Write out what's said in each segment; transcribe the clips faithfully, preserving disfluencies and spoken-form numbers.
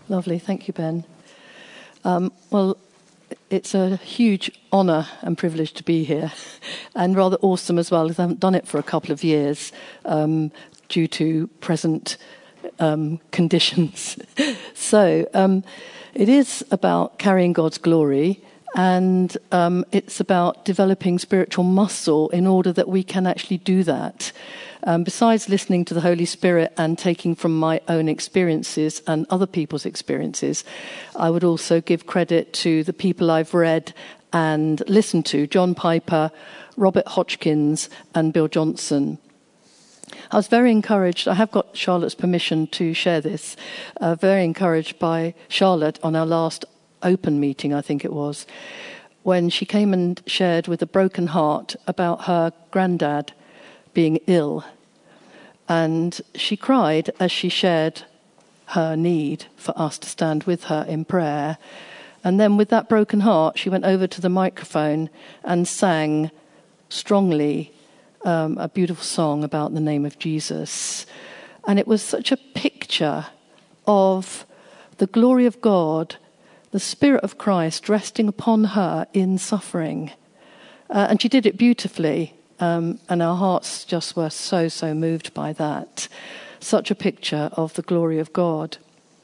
Lovely. Thank you, Ben. Um, well, it's a huge honour and privilege to be here, and rather awesome as well, because I haven't done it for a couple of years um, due to present um, conditions. so um, it is about carrying God's glory, and um, it's about developing spiritual muscle in order that we can actually do that. Um, besides listening to the Holy Spirit and taking from my own experiences and other people's experiences, I would also give credit to the people I've read and listened to, John Piper, Robert Hodgkins, and Bill Johnson. I was very encouraged, I have got Charlotte's permission to share this, uh, very encouraged by Charlotte on our last open meeting, I think it was, when she came and shared with a broken heart about her granddad being ill. And she cried as she shared her need for us to stand with her in prayer. And then with that broken heart, she went over to the microphone and sang strongly um, a beautiful song about the name of Jesus. And it was such a picture of the glory of God, the Spirit of Christ resting upon her in suffering. Uh, and she did it beautifully. Um, and our hearts just were so, so moved by that. Such a picture of the glory of God.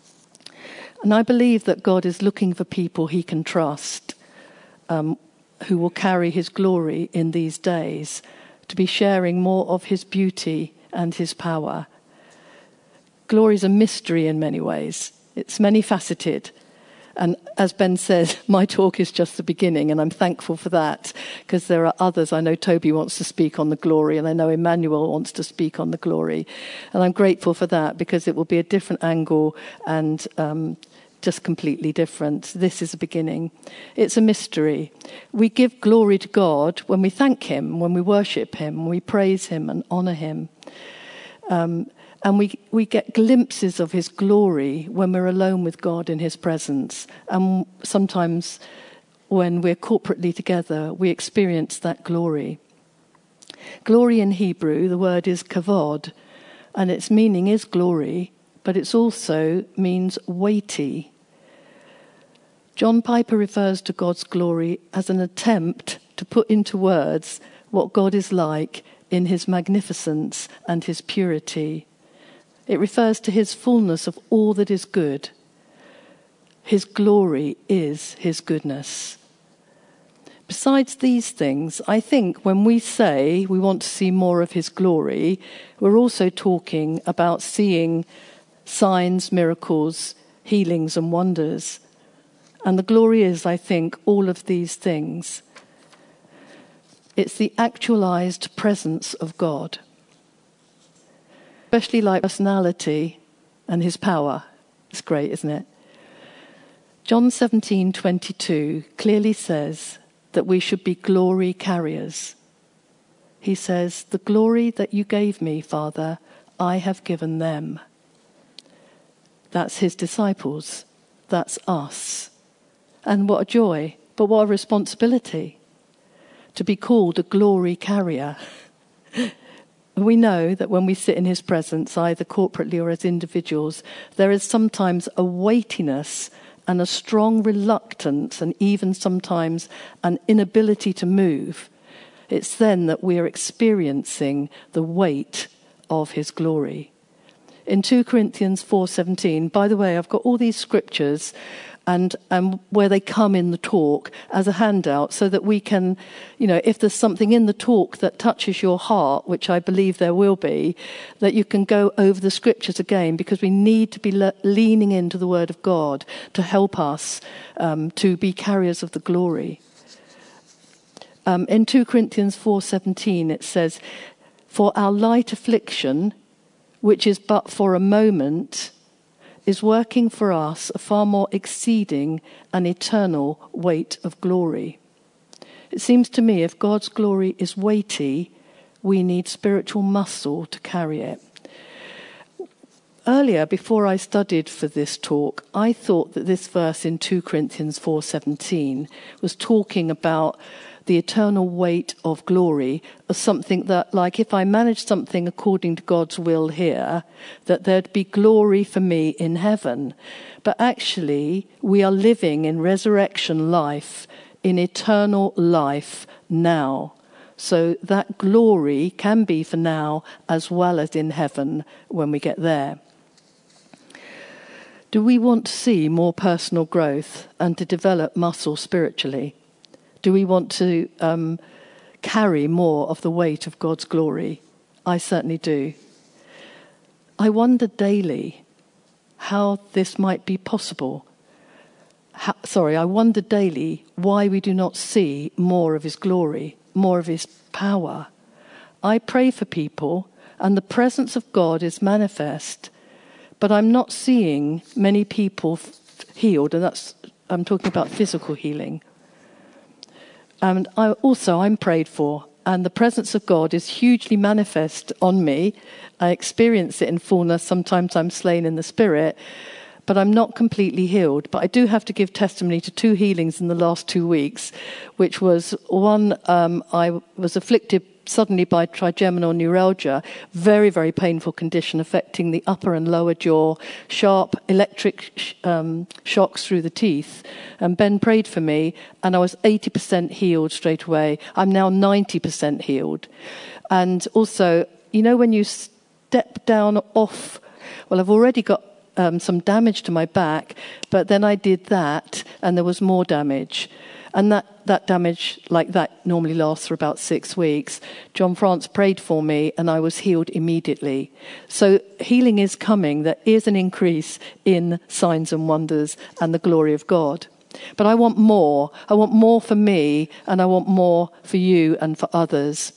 And I believe that God is looking for people he can trust, um, who will carry his glory in these days, to be sharing more of his beauty and his power. Glory is a mystery in many ways. It's many-faceted. And as Ben said, my talk is just the beginning, and I'm thankful for that, because there are others. I know Toby wants to speak on the glory, and I know Emmanuel wants to speak on the glory. And I'm grateful for that, because it will be a different angle and um, just completely different. This is a beginning. It's a mystery. We give glory to God when we thank him, when we worship him, when we praise him and honour him. Um And we, we get glimpses of his glory when we're alone with God in his presence. And sometimes when we're corporately together, we experience that glory. Glory in Hebrew, the word is kavod, and its meaning is glory, but it also means weighty. John Piper refers to God's glory as an attempt to put into words what God is like in his magnificence and his purity. It refers to his fullness of all that is good. His glory is his goodness. Besides these things, I think when we say we want to see more of his glory, we're also talking about seeing signs, miracles, healings and wonders. And the glory is, I think, all of these things. It's the actualized presence of God. Especially like personality and his power. It's great, isn't it? John seventeen twenty-two clearly says that we should be glory carriers. He says, "The glory that you gave me, Father, I have given them." That's his disciples. That's us. And what a joy, but what a responsibility to be called a glory carrier. We know that when we sit in his presence, either corporately or as individuals, there is sometimes a weightiness and a strong reluctance and even sometimes an inability to move. It's then that we are experiencing the weight of his glory. In two Corinthians four seventeen, by the way, I've got all these scriptures and and where they come in the talk as a handout so that we can, you know, if there's something in the talk that touches your heart, which I believe there will be, that you can go over the scriptures again, because we need to be le- leaning into the word of God to help us um, to be carriers of the glory. Um, in two Corinthians four seventeen it says, "For our light affliction, which is but for a moment, is working for us a far more exceeding and eternal weight of glory." It seems to me if God's glory is weighty, we need spiritual muscle to carry it. earlier, before I studied for this talk, I thought that this verse in two Corinthians four seventeen was talking about the eternal weight of glory as something that, like, if I managed something according to God's will here, that there'd be glory for me in heaven. But actually, we are living in resurrection life, in eternal life now. So that glory can be for now as well as in heaven when we get there. Do we want to see more personal growth and to develop muscle spiritually? Do we want to um, carry more of the weight of God's glory? I certainly do. I wonder daily how this might be possible. How, sorry, I wonder daily why we do not see more of his glory, more of his power. I pray for people and the presence of God is manifest, but I'm not seeing many people f- healed, and that's, I'm talking about physical healing. And I, also I'm prayed for, and the presence of God is hugely manifest on me. I experience it in fullness. Sometimes I'm slain in the spirit, but I'm not completely healed. But I do have to give testimony to two healings in the last two weeks, which was one, um, I was afflicted suddenly by trigeminal neuralgia, very, very painful condition affecting the upper and lower jaw, sharp electric sh- um, shocks through the teeth. And Ben prayed for me, and I was eighty percent healed straight away. I'm now ninety percent healed. And also, you know, when you step down off, well, I've already got um, some damage to my back, but then I did that, and there was more damage. And that, that damage, like that, normally lasts for about six weeks. John France prayed for me, and I was healed immediately. So healing is coming. There is an increase in signs and wonders and the glory of God. But I want more. I want more for me, and I want more for you and for others.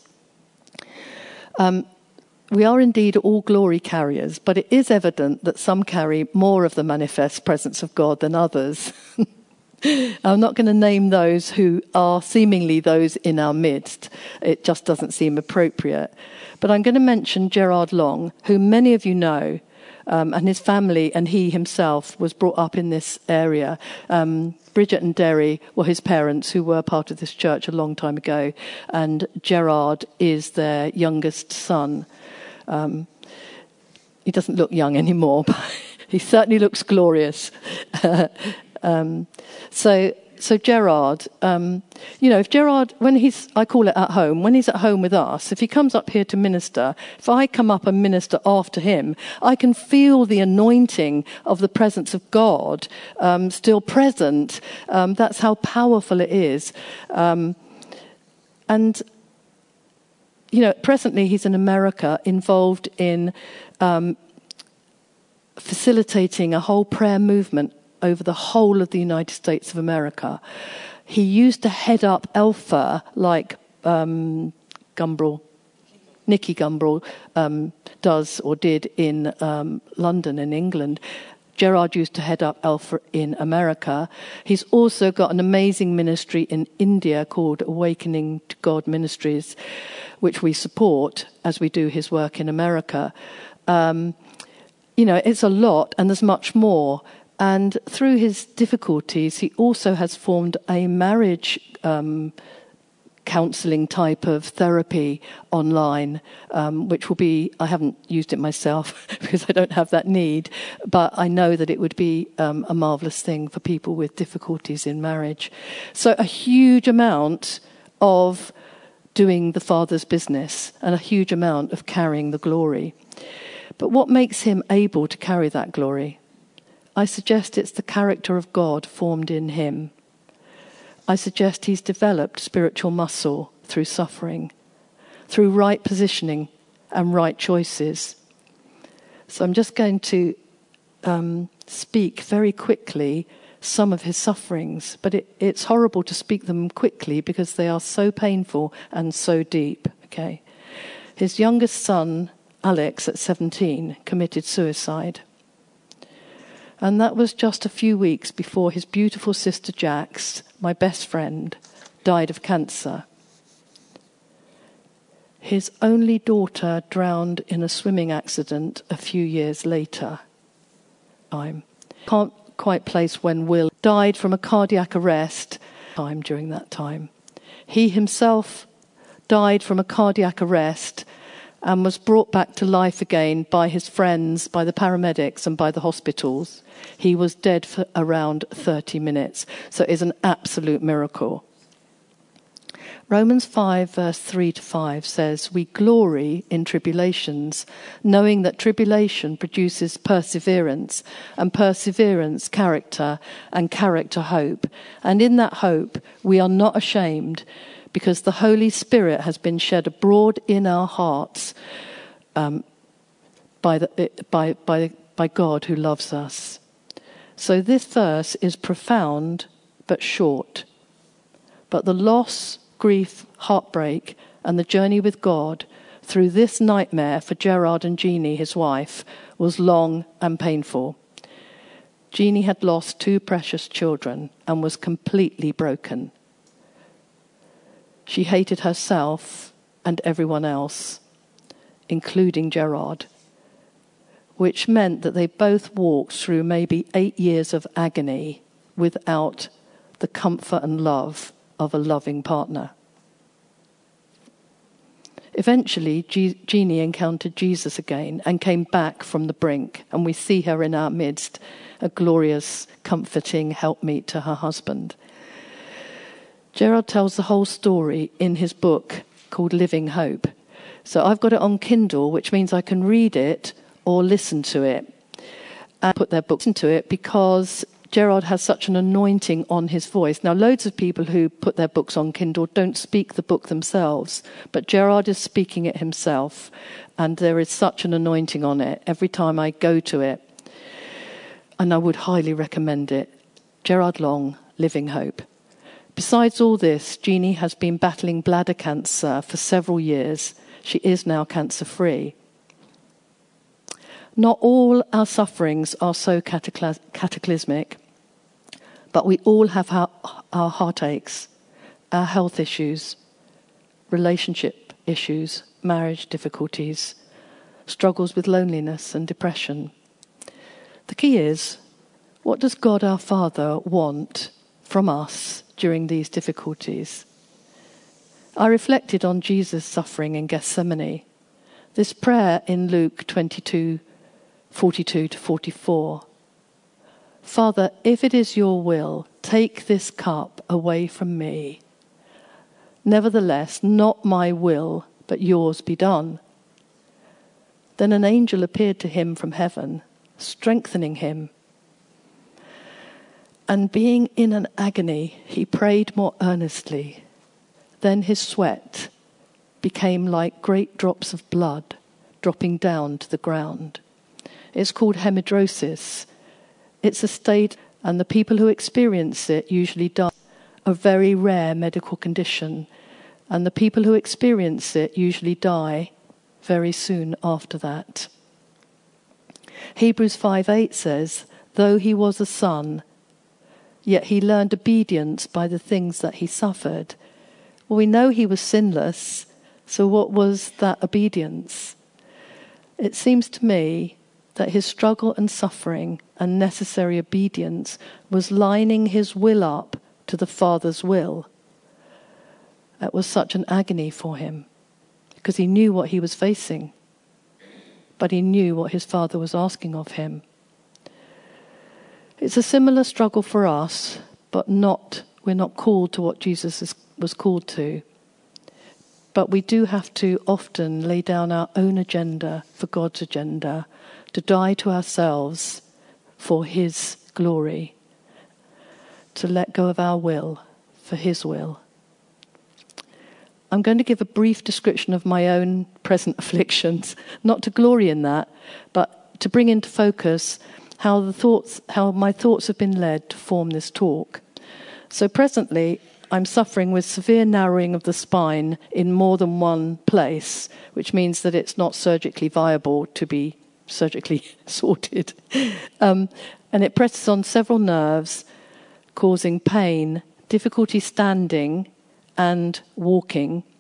Um, we are indeed all glory carriers, but it is evident that some carry more of the manifest presence of God than others. I'm not going to name those who are seemingly those in our midst. It just doesn't seem appropriate. But I'm going to mention Gerard Long, who many of you know, um, and his family and he himself was brought up in this area. Um, Bridget and Derry were his parents, who were part of this church a long time ago, and Gerard is their youngest son. Um, he doesn't look young anymore, but he certainly looks glorious. Um, so, so Gerard, um, you know, if Gerard, when he's, I call it at home, when he's at home with us, if he comes up here to minister, if I come up and minister after him, I can feel the anointing of the presence of God um, still present. Um, that's how powerful it is. Um, and, you know, presently he's in America, involved in um, facilitating a whole prayer movement over the whole of the United States of America. He used to head up Alpha, like um, Gumbrell, Nicky Gumbrell um, does or did in um, London in England. Gerard used to head up Alpha in America. He's also got an amazing ministry in India called Awakening to God Ministries, which we support as we do his work in America. Um, you know, it's a lot, and there's much more. And through his difficulties, he also has formed a marriage um, counselling type of therapy online, um, which will be, I haven't used it myself because I don't have that need, but I know that it would be um, a marvellous thing for people with difficulties in marriage. So a huge amount of doing the Father's business and a huge amount of carrying the glory. But what makes him able to carry that glory? I suggest it's the character of God formed in him. I suggest he's developed spiritual muscle through suffering, through right positioning and right choices. So I'm just going to um, speak very quickly some of his sufferings, but it, it's horrible to speak them quickly because they are so painful and so deep. Okay, his youngest son, Alex, at seventeen, committed suicide. And that was just a few weeks before his beautiful sister Jax, my best friend, died of cancer. his only daughter drowned in a swimming accident a few years later. Time. Can't quite place when Will died from a cardiac arrest time during that time. He himself died from a cardiac arrest and was brought back to life again by his friends, by the paramedics and by the hospitals. He was dead for around thirty minutes. So it is an absolute miracle. Romans five, verse three to five says, "We glory in tribulations, knowing that tribulation produces perseverance, and perseverance character, and character hope. And in that hope we are not ashamed, because the Holy Spirit has been shed abroad in our hearts um, by, the, by, by, by God who loves us." So this verse is profound but short. But the loss, grief, heartbreak, and the journey with God through this nightmare for Gerard and Jeannie, his wife, was long and painful. Jeannie had lost two precious children and was completely broken. She hated herself and everyone else, including Gerard, which meant that they both walked through maybe eight years of agony without the comfort and love of a loving partner. Eventually, Je- Jeannie encountered Jesus again and came back from the brink, and we see her in our midst, a glorious, comforting helpmeet to her husband. Gerard tells the whole story in his book called Living Hope. So I've got it on Kindle, which means I can read it or listen to it and put their books into it, because Gerard has such an anointing on his voice. Now, loads of people who put their books on Kindle don't speak the book themselves, but Gerard is speaking it himself, and there is such an anointing on it every time I go to it. And I would highly recommend it. Gerard Long, Living Hope. Besides all this, Jeannie has been battling bladder cancer for several years. She is now cancer-free. Not all our sufferings are so cataclys- cataclysmic, but we all have our, our heartaches, our health issues, relationship issues, marriage difficulties, struggles with loneliness and depression. The key is, what does God our Father want from us during these difficulties? I reflected on Jesus' suffering in Gethsemane. This prayer in Luke twenty-two, forty-two to forty-four. "Father, if it is your will, take this cup away from me. Nevertheless, not my will, but yours be done." Then an angel appeared to him from heaven, strengthening him. And being in an agony, he prayed more earnestly. Then his sweat became like great drops of blood dropping down to the ground. It's called hemidrosis. It's a state, and the people who experience it usually die. A very rare medical condition, and the people who experience it usually die very soon after that. Hebrews five eight says, "Though he was a son, yet he learned obedience by the things that he suffered." Well, we know he was sinless, so what was that obedience? It seems to me that his struggle and suffering and necessary obedience was lining his will up to the Father's will. That was such an agony for him, because he knew what he was facing, but he knew what his Father was asking of him. It's a similar struggle for us, but not we're not called to what Jesus is, was called to. But we do have to often lay down our own agenda for God's agenda, to die to ourselves for his glory, to let go of our will for his will. I'm going to give a brief description of my own present afflictions, not to glory in that, but to bring into focus how the thoughts, how my thoughts have been led to form this talk. So presently, I'm suffering with severe narrowing of the spine in more than one place, which means that it's not surgically viable to be surgically sorted. Um, and it presses on several nerves, causing pain, difficulty standing and walking.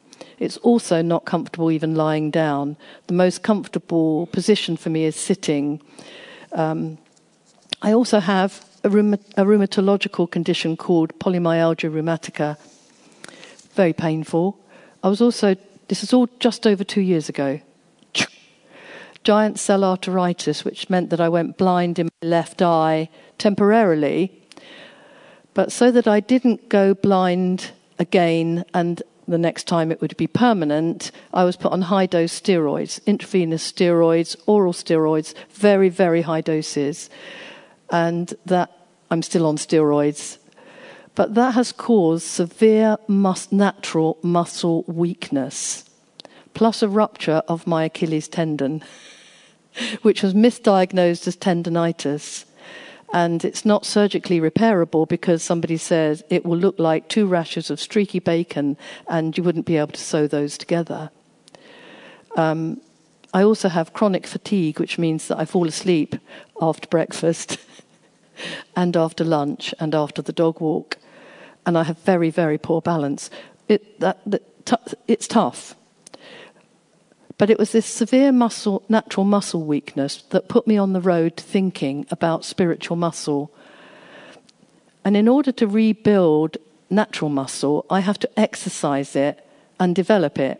It's also not comfortable even lying down. The most comfortable position for me is sitting. Um, I also have a, rheuma- a rheumatological condition called polymyalgia rheumatica. Very painful. I was also, this is all just over two years ago. Giant cell arteritis, which meant that I went blind in my left eye temporarily. But so that I didn't go blind again and the next time it would be permanent, I was put on high-dose steroids, intravenous steroids, oral steroids, very, very high doses. And that I'm still on steroids. But that has caused severe mus- natural muscle weakness, plus a rupture of my Achilles tendon, which was misdiagnosed as tendinitis. And it's not surgically repairable because somebody says it will look like two rashers of streaky bacon and you wouldn't be able to sew those together. Um, I also have chronic fatigue, which means that I fall asleep after breakfast and after lunch and after the dog walk. And I have very, very poor balance. It, that, that, t- it's tough. But it was this severe muscle, natural muscle weakness that put me on the road thinking about spiritual muscle. And in order to rebuild natural muscle, I have to exercise it and develop it.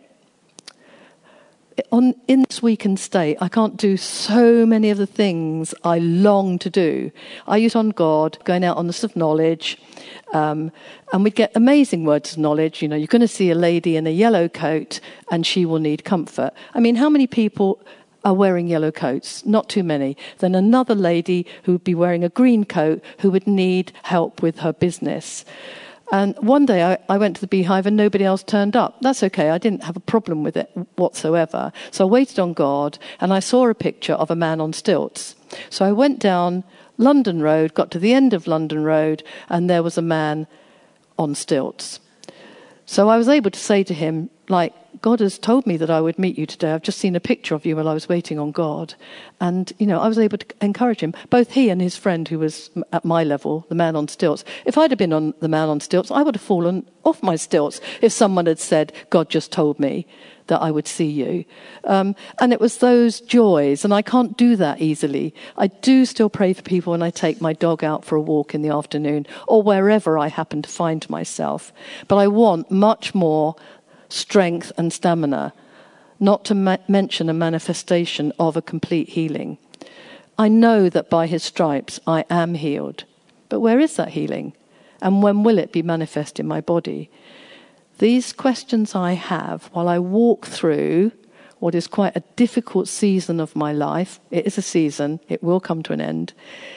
On, in this weakened state, I can't do so many of the things I long to do. I use on God, going out on the stuff of knowledge, um, and we get amazing words of knowledge. You know, you're going to see a lady in a yellow coat, and she will need comfort. I mean, how many people are wearing yellow coats? Not too many. Then another lady who would be wearing a green coat who would need help with her business. And one day I, I went to the beehive and nobody else turned up. That's okay. I didn't have a problem with it whatsoever. So I waited on God and I saw a picture of a man on stilts. So I went down London Road, got to the end of London Road, and there was a man on stilts. So I was able to say to him, like, God has told me that I would meet you today. I've just seen a picture of you while I was waiting on God. And, you know, I was able to encourage him, both he and his friend who was at my level, the man on stilts. If I'd have been on the man on stilts, I would have fallen off my stilts if someone had said, God just told me that I would see you. Um, and it was those joys, and I can't do that easily. I do still pray for people when I take my dog out for a walk in the afternoon or wherever I happen to find myself. But I want much more strength and stamina, not to ma- mention a manifestation of a complete healing. I know that by his stripes I am healed. But where is that healing? And when will it be manifest in my body? These questions I have while I walk through what is quite a difficult season of my life. It is a season. It will come to an end.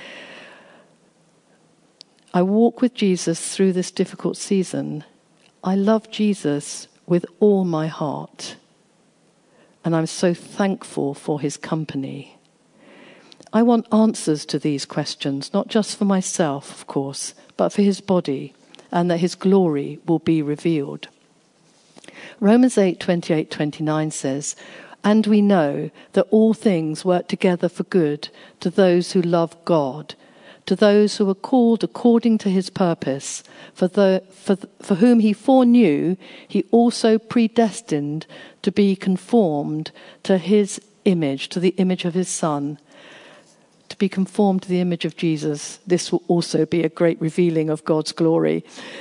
I walk with Jesus through this difficult season. I love Jesus with all my heart. And I'm so thankful for his company. I want answers to these questions, not just for myself, of course, but for his body, and that his glory will be revealed. Romans eight, twenty-eight, twenty-nine says, "And we know that all things work together for good to those who love God, to those who are called according to his purpose. For, the, for, for whom he foreknew, he also predestined to be conformed to his image, to the image of his Son." To be conformed to the image of Jesus. This will also be a great revealing of God's glory.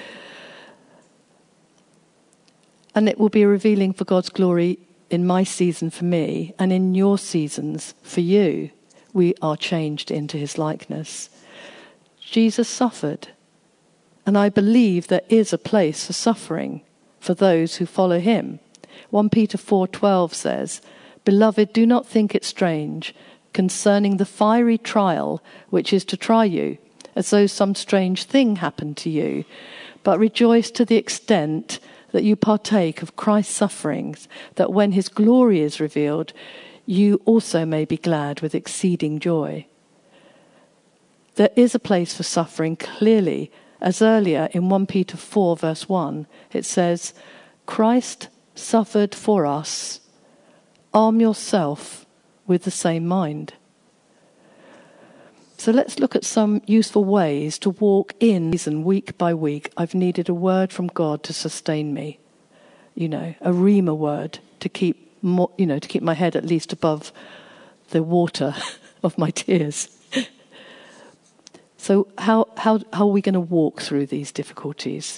And it will be a revealing for God's glory in my season for me, and in your seasons for you. We are changed into his likeness. Jesus suffered, and I believe there is a place for suffering for those who follow him. First Peter four twelve says, "Beloved, do not think it strange concerning the fiery trial which is to try you, as though some strange thing happened to you, but rejoice to the extent that you partake of Christ's sufferings, that when his glory is revealed, you also may be glad with exceeding joy." There is a place for suffering clearly, as earlier in First Peter four verse one, it says, "Christ suffered for us, arm yourself with the same mind." So let's look at some useful ways to walk in season week by week. I've needed a word from God to sustain me. you know, a rhema word to keep, more, you know, to keep my head at least above the water of my tears. So how, how, how are we going to walk through these difficulties?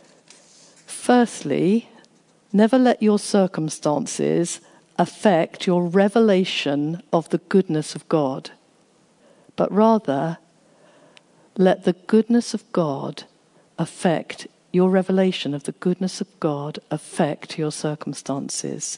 Firstly, never let your circumstances affect your revelation of the goodness of God, but rather let the goodness of God affect your revelation of the goodness of God affect your circumstances.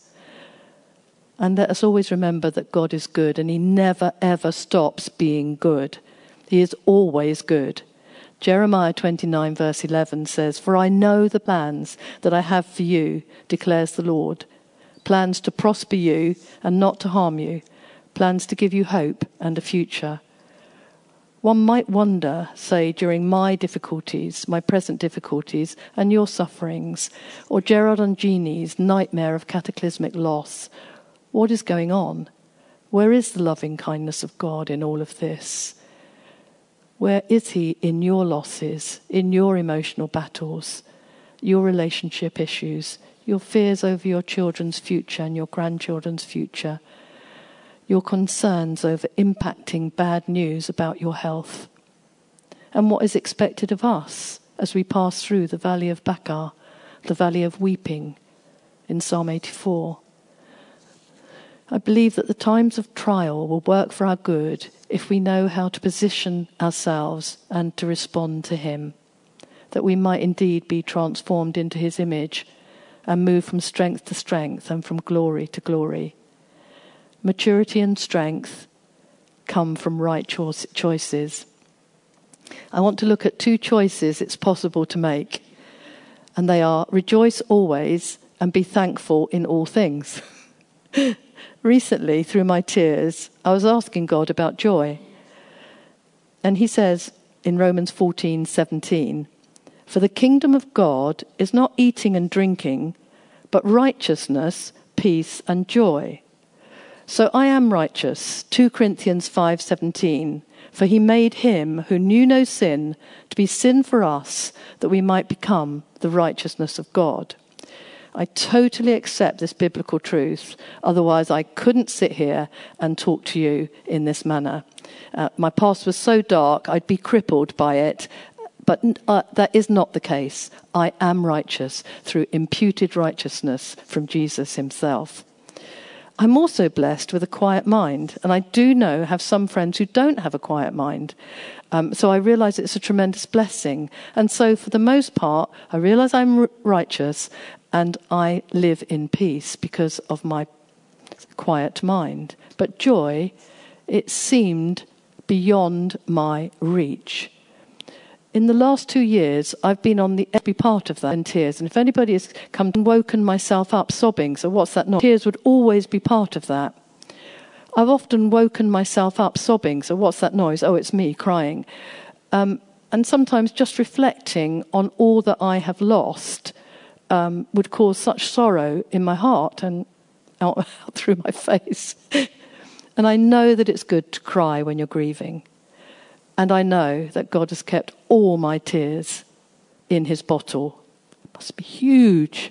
And let us always remember that God is good, and he never ever stops being good. He is always good. Jeremiah twenty-nine verse eleven says, "For I know the plans that I have for you, declares the Lord. Plans to prosper you and not to harm you. Plans to give you hope and a future." One might wonder, say, during my difficulties, my present difficulties, and your sufferings, or Gerard and Jeannie's nightmare of cataclysmic loss, what is going on? Where is the loving kindness of God in all of this? Where is he in your losses, in your emotional battles, your relationship issues, your fears over your children's future and your grandchildren's future, your concerns over impacting bad news about your health, and what is expected of us as we pass through the valley of Baca, the valley of weeping in Psalm eighty-four. I believe that the times of trial will work for our good if we know how to position ourselves and to respond to him, that we might indeed be transformed into his image and move from strength to strength and from glory to glory. Maturity and strength come from right cho- choices. I want to look at two choices it's possible to make, and they are rejoice always and be thankful in all things. Recently, through my tears, I was asking God about joy. And he says in Romans fourteen seventeen, "For the kingdom of God is not eating and drinking, but righteousness, peace and joy." So I am righteous, Second Corinthians five seventeen, "For he made him who knew no sin to be sin for us, that we might become the righteousness of God." I totally accept this biblical truth. Otherwise, I couldn't sit here and talk to you in this manner. Uh, my past was so dark, I'd be crippled by it. But uh, that is not the case. I am righteous through imputed righteousness from Jesus himself. I'm also blessed with a quiet mind. And I do know, have some friends who don't have a quiet mind. Um, so I realize it's a tremendous blessing. And so for the most part, I realize I'm r- righteous and I live in peace because of my quiet mind. But joy, it seemed beyond my reach. In the last two years, I've been on the every part of that in tears. And if anybody has come and woken myself up sobbing, so what's that noise? Tears would always be part of that. I've often woken myself up sobbing, so what's that noise? Oh, it's me crying. Um, and sometimes just reflecting on all that I have lost um, would cause such sorrow in my heart and out, out through my face. And I know that it's good to cry when you're grieving. And I know that God has kept all my tears in his bottle. It must be huge.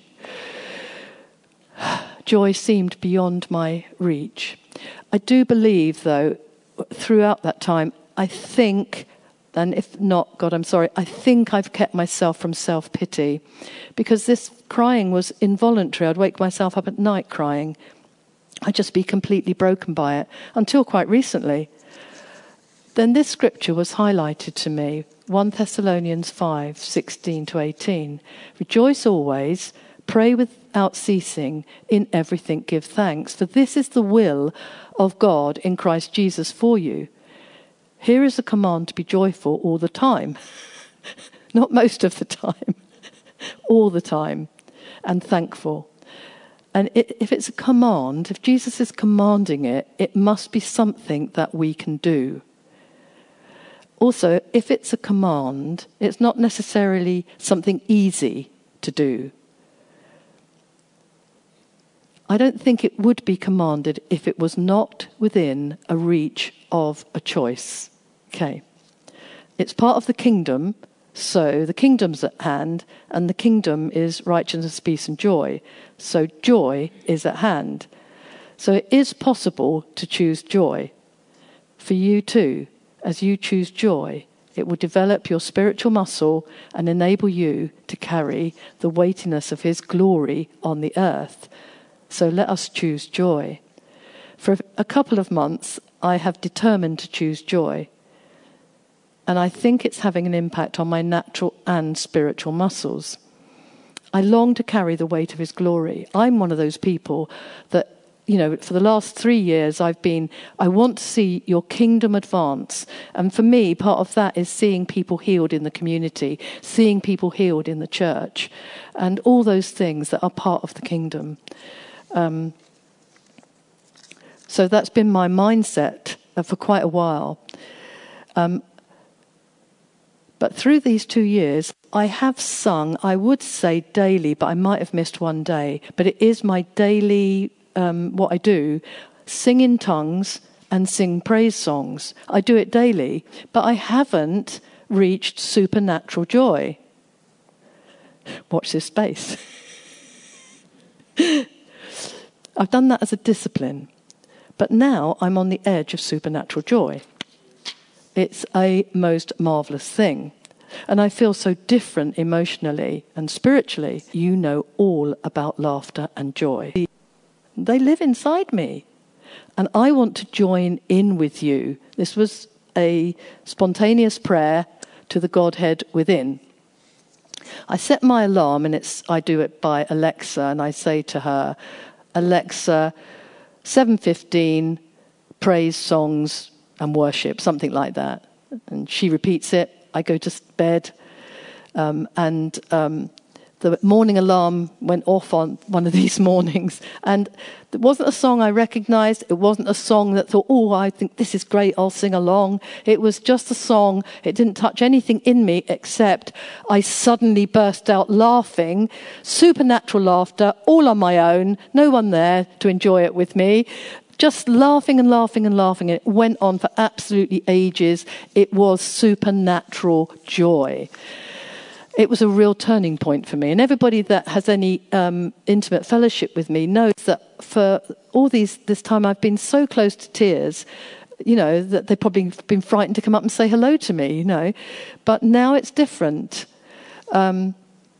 Joy seemed beyond my reach. I do believe, though, throughout that time, I think, and if not, God, I'm sorry, I think I've kept myself from self-pity. Because this crying was involuntary. I'd wake myself up at night crying. I'd just be completely broken by it, until quite recently. Then this scripture was highlighted to me, First Thessalonians five, sixteen to eighteen. "Rejoice always, pray without ceasing, in everything give thanks, for this is the will of God in Christ Jesus for you." Here is a command to be joyful all the time. Not most of the time, all the time, and thankful. And it, if it's a command, if Jesus is commanding it, it must be something that we can do. Also, if it's a command, it's not necessarily something easy to do. I don't think it would be commanded if it was not within a reach of a choice. Okay. It's part of the kingdom, So the kingdom's at hand, and the kingdom is righteousness, peace and joy. So joy is at hand. So it is possible to choose joy. For you too, as you choose joy, it will develop your spiritual muscle and enable you to carry the weightiness of his glory on the earth. So let us choose joy. For a couple of months, I have determined to choose joy. And I think it's having an impact on my natural and spiritual muscles. I long to carry the weight of his glory. I'm one of those people that, you know, for the last three years I've been, I want to see your kingdom advance. And for me, part of that is seeing people healed in the community, seeing people healed in the church, and all those things that are part of the kingdom. Um, so that's been my mindset for quite a while. Um, But through these two years, I have sung, I would say daily, but I might have missed one day. But it is my daily, um, what I do, sing in tongues and sing praise songs. I do it daily, but I haven't reached supernatural joy. Watch this space. I've done that as a discipline. But now I'm on the edge of supernatural joy. It's a most marvellous thing. And I feel so different emotionally and spiritually. You know all about laughter and joy. They live inside me. And I want to join in with you. This was a spontaneous prayer to the Godhead within. I set my alarm, and it's I do it by Alexa, and I say to her, Alexa, seven fifteen, praise songs and worship, something like that. And she repeats it. I go to bed, um, and um, the morning alarm went off on one of these mornings, and it wasn't a song I recognised. It wasn't a song that thought, oh, I think this is great, I'll sing along. It was just a song. It didn't touch anything in me except I suddenly burst out laughing, supernatural laughter, all on my own, no one there to enjoy it with me. Just laughing and laughing and laughing. It went on for absolutely ages. It was supernatural joy. It was a real turning point for me. And everybody that has any um, intimate fellowship with me knows that for all these this time I've been so close to tears, you know, that they've probably been frightened to come up and say hello to me, you know. But now it's different. Um,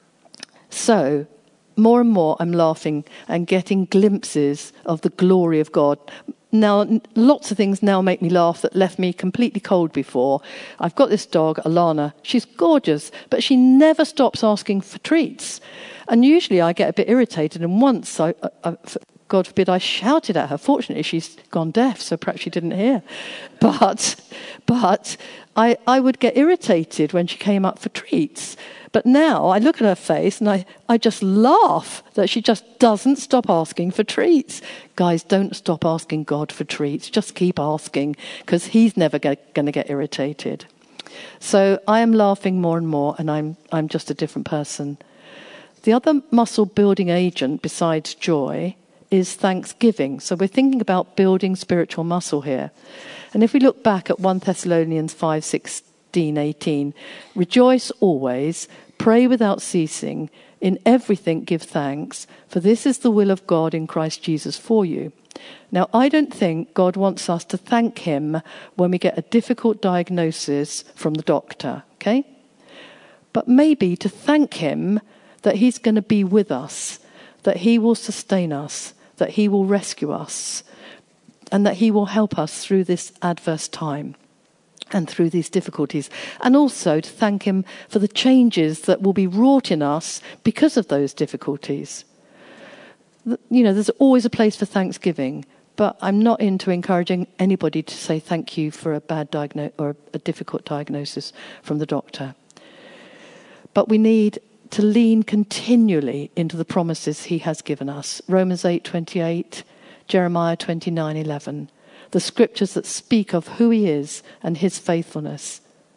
so... More and more I'm laughing and getting glimpses of the glory of God. Now, lots of things now make me laugh that left me completely cold before. I've got this dog, Alana. She's gorgeous, but she never stops asking for treats. And usually I get a bit irritated, and once, I, I, God forbid, I shouted at her. Fortunately, she's gone deaf, so perhaps she didn't hear. But, but I, I would get irritated when she came up for treats. But now I look at her face and I, I just laugh that she just doesn't stop asking for treats. Guys, don't stop asking God for treats. Just keep asking, because he's never going to get irritated. So I am laughing more and more, and I'm I'm just a different person. The other muscle building agent besides joy is thanksgiving. So we're thinking about building spiritual muscle here. And if we look back at First Thessalonians five, sixteen, eighteen, rejoice always, pray without ceasing, in everything give thanks, for this is the will of God in Christ Jesus for you. Now, I don't think God wants us to thank him when we get a difficult diagnosis from the doctor, okay? But maybe to thank him that he's going to be with us, that he will sustain us, that he will rescue us, and that he will help us through this adverse time and through these difficulties. And also to thank him for the changes that will be wrought in us because of those difficulties. You know, there's always a place for thanksgiving, but I'm not into encouraging anybody to say thank you for a bad diagnosis or a difficult diagnosis from the doctor. But we need to lean continually into the promises he has given us. Romans eight twenty-eight, Jeremiah twenty-nine eleven. The scriptures that speak of who he is and his faithfulness.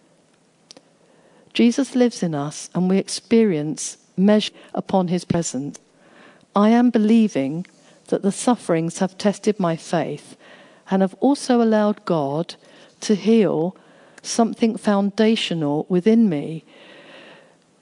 Jesus lives in us, and we experience measure upon his presence. I am believing that the sufferings have tested my faith and have also allowed God to heal something foundational within me.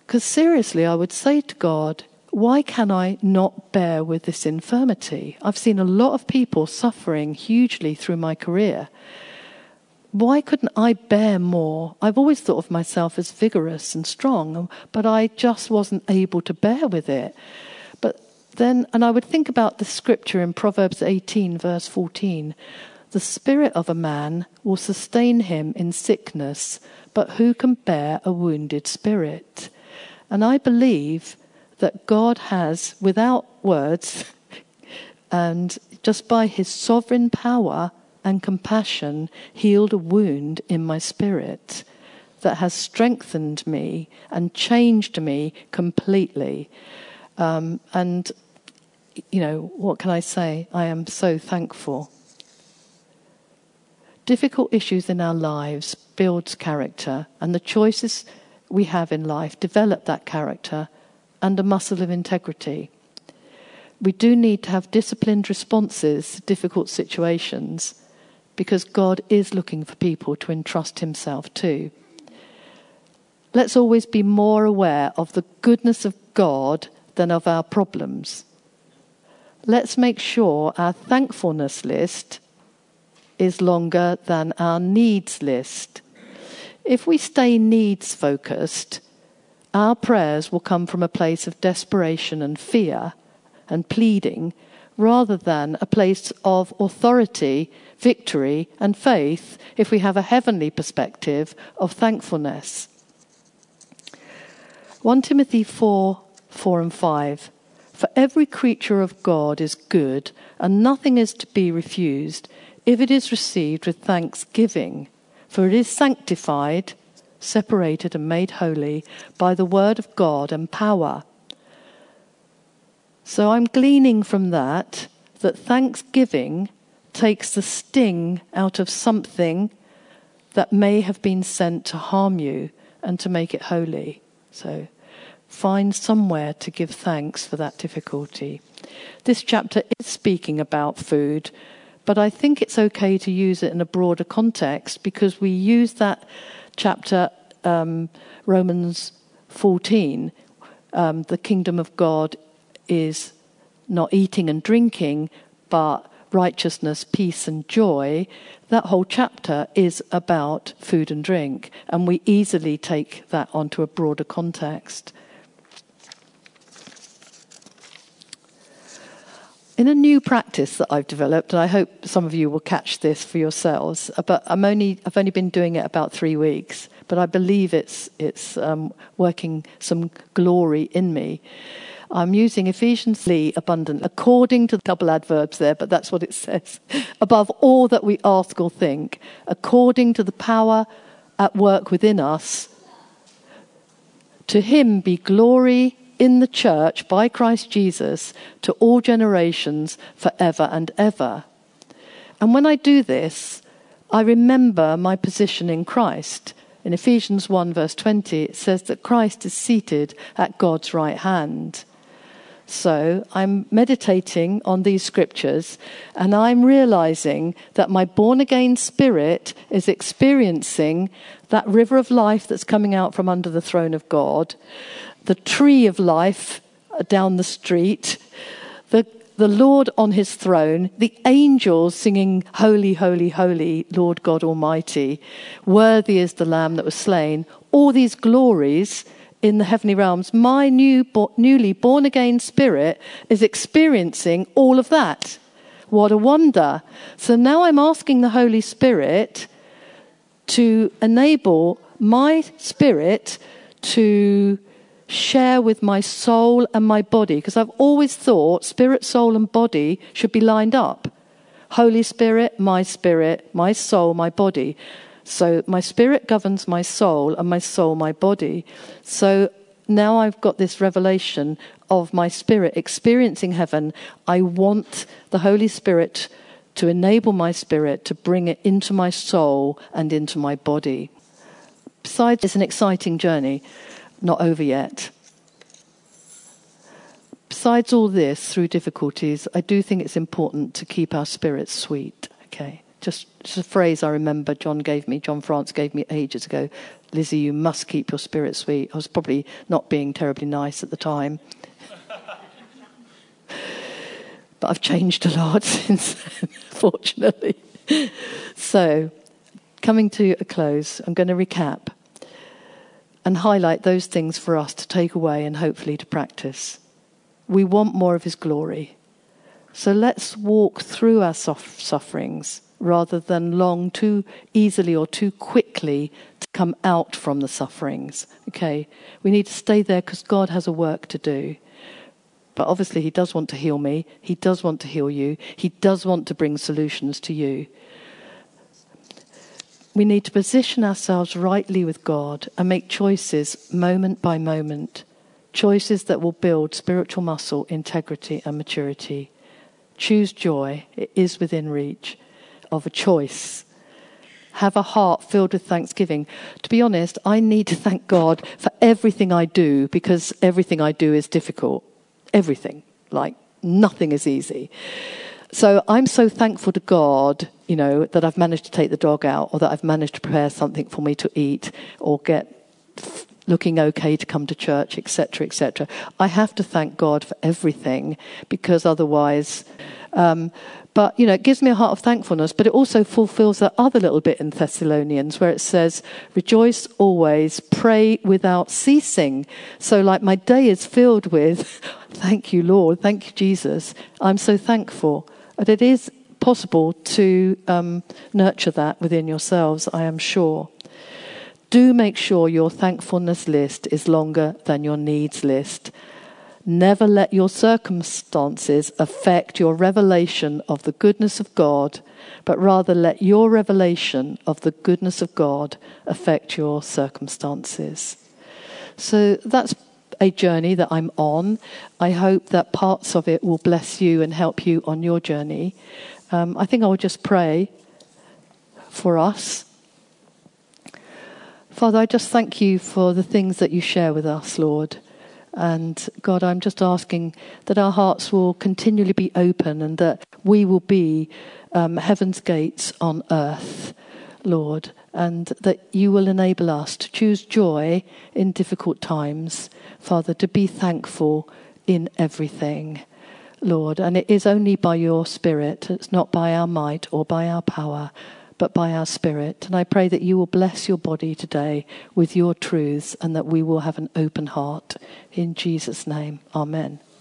Because seriously, I would say to God, why can I not bear with this infirmity? I've seen a lot of people suffering hugely through my career. Why couldn't I bear more? I've always thought of myself as vigorous and strong, but I just wasn't able to bear with it. But then, and I would think about the scripture in Proverbs eighteen, verse fourteen. The spirit of a man will sustain him in sickness, but who can bear a wounded spirit? And I believe that God has, without words, and just by his sovereign power and compassion, healed a wound in my spirit that has strengthened me and changed me completely. Um, and, you know, what can I say? I am so thankful. Difficult issues in our lives builds character, and the choices we have in life develop that character and a muscle of integrity. We do need to have disciplined responses to difficult situations, because God is looking for people to entrust himself to. Let's always be more aware of the goodness of God than of our problems. Let's make sure our thankfulness list is longer than our needs list. If we stay needs focused, our prayers will come from a place of desperation and fear and pleading, rather than a place of authority, victory, and faith if we have a heavenly perspective of thankfulness. First Timothy four, four and five. For every creature of God is good, and nothing is to be refused if it is received with thanksgiving, for it is sanctified, separated and made holy by the word of God and power. So I'm gleaning from that that thanksgiving takes the sting out of something that may have been sent to harm you and to make it holy. So find somewhere to give thanks for that difficulty. This chapter is speaking about food, but I think it's okay to use it in a broader context, because we use that chapter, um, Romans fourteen, um, the kingdom of God is not eating and drinking, but righteousness, peace and joy. That whole chapter is about food and drink, and we easily take that onto a broader context. In a new practice that I've developed, and I hope some of you will catch this for yourselves, but I'm only I've only been doing it about three weeks, but I believe it's it's um, working some glory in me. I'm using Ephesians three abundant, according to the double adverbs there, but that's what it says. Above all that we ask or think, according to the power at work within us, to him be glory in the church by Christ Jesus to all generations forever and ever. And when I do this, I remember my position in Christ. In Ephesians one verse twenty, it says that Christ is seated at God's right hand. So I'm meditating on these scriptures, and I'm realizing that my born-again spirit is experiencing that river of life that's coming out from under the throne of God, the tree of life down the street, the the Lord on his throne, the angels singing, holy, holy, holy, Lord God Almighty, worthy is the Lamb that was slain. All these glories in the heavenly realms, my new, newly born-again spirit is experiencing all of that. What a wonder. So now I'm asking the Holy Spirit to enable my spirit to share with my soul and my body, because I've always thought spirit, soul and body should be lined up. Holy Spirit, my spirit, my soul, my body. So my spirit governs my soul and my soul my body. So now I've got this revelation of my spirit experiencing heaven. I want the Holy Spirit to enable my spirit to bring it into my soul and into my body. Besides, it's an exciting journey. Not over yet. Besides all this, through difficulties, I do think it's important to keep our spirits sweet, okay? just it's a phrase I remember John gave me, John France gave me ages ago. Lizzie, you must keep your spirit sweet. I was probably not being terribly nice at the time. But I've changed a lot since then, fortunately. So, coming to a close, I'm going to recap and highlight those things for us to take away and hopefully to practice. We want more of his glory. So let's walk through our soft sufferings rather than long too easily or too quickly to come out from the sufferings. Okay, we need to stay there because God has a work to do. But obviously he does want to heal me. He does want to heal you. He does want to bring solutions to you. We need to position ourselves rightly with God and make choices moment by moment. Choices that will build spiritual muscle, integrity and maturity. Choose joy. It is within reach of a choice. Have a heart filled with thanksgiving. To be honest, I need to thank God for everything I do because everything I do is difficult. Everything. Like, nothing is easy. So I'm so thankful to God, you know, that I've managed to take the dog out or that I've managed to prepare something for me to eat or get f- looking okay to come to church, et cetera, et cetera. I have to thank God for everything because otherwise... Um, but, you know, it gives me a heart of thankfulness, but it also fulfills that other little bit in Thessalonians where it says, rejoice always, pray without ceasing. So like my day is filled with, thank you, Lord, thank you, Jesus. I'm so thankful. And it is possible to um, nurture that within yourselves, I am sure. Do make sure your thankfulness list is longer than your needs list. Never let your circumstances affect your revelation of the goodness of God, but rather let your revelation of the goodness of God affect your circumstances. So that's a journey that I'm on. I hope that parts of it will bless you and help you on your journey. Um, I think I will just pray for us. Father, I just thank you for the things that you share with us, Lord. And God, I'm just asking that our hearts will continually be open and that we will be um, heaven's gates on earth, Lord, and that you will enable us to choose joy in difficult times, Father, to be thankful in everything, Lord. And it is only by your Spirit, it's not by our might or by our power, but by our Spirit. And I pray that you will bless your body today with your truths and that we will have an open heart. In Jesus' name, amen.